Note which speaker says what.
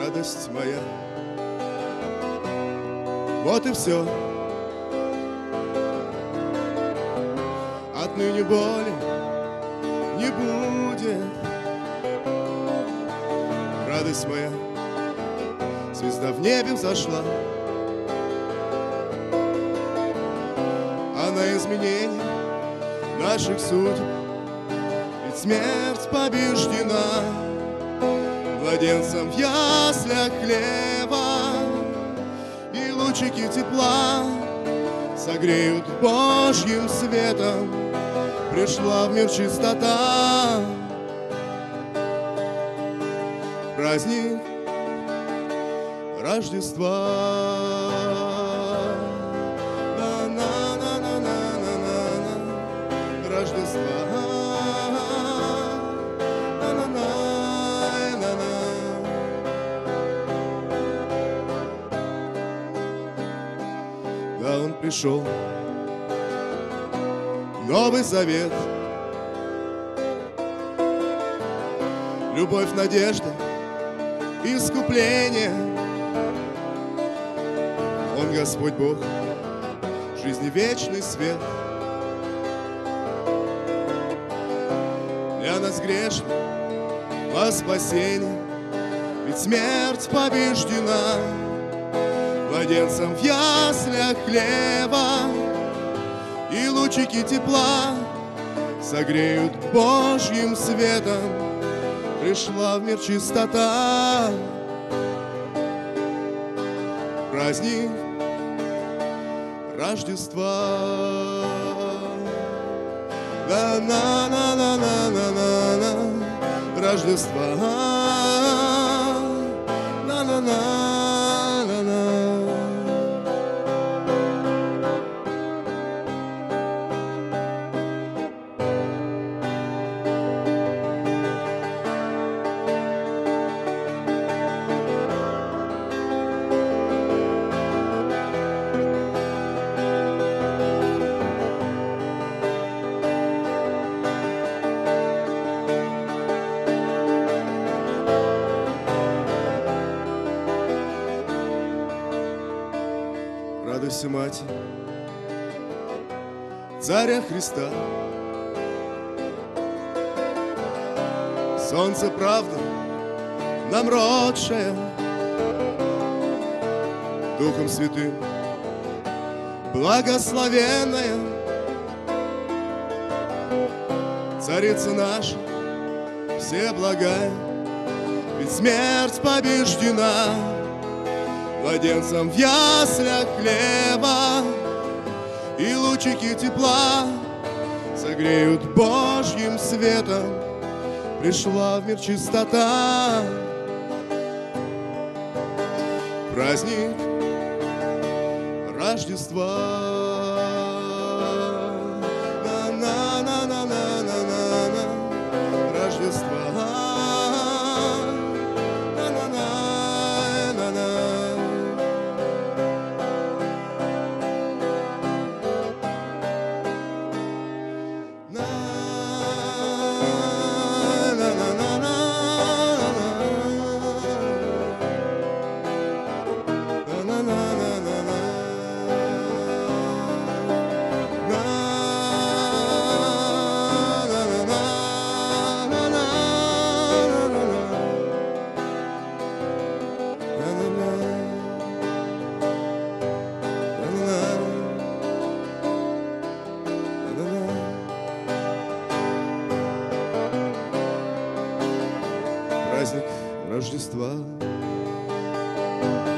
Speaker 1: радость моя. Вот и все. Отныне боли не будет. Радость моя, звезда в небе взошла, а на изменение наших судеб ведь смерть побеждена. Младенцам в яслях хлеба и лучики тепла согреют Божьим светом. Пришла в мир чистота, праздник Рождества. На-на-на-на-на-на-на, Рождества. На-на-на-на-на. Да, он пришел, Новый Завет, любовь, надежда, искупление. Он Господь Бог, жизни вечный свет. Для нас грешных во спасение, ведь смерть побеждена. Младенцам в яслях хлеба и лучики тепла согреют Божьим светом. Пришла в мир чистота, праздник Рождества. На-на-на-на-на-на-на, Рождества. На-на-на-на-на. Радуйся, Матерь, Царя Христа. Солнце правды нам родшее, Духом Святым благословенная. Царица наша, все благая, ведь смерть побеждена. Младенцам в яслях хлеба и лучики тепла согреют Божьим светом. Пришла в мир чистота, праздник Рождества. На-на-на-на-на-на-на, Рождества. Праздник Рождества.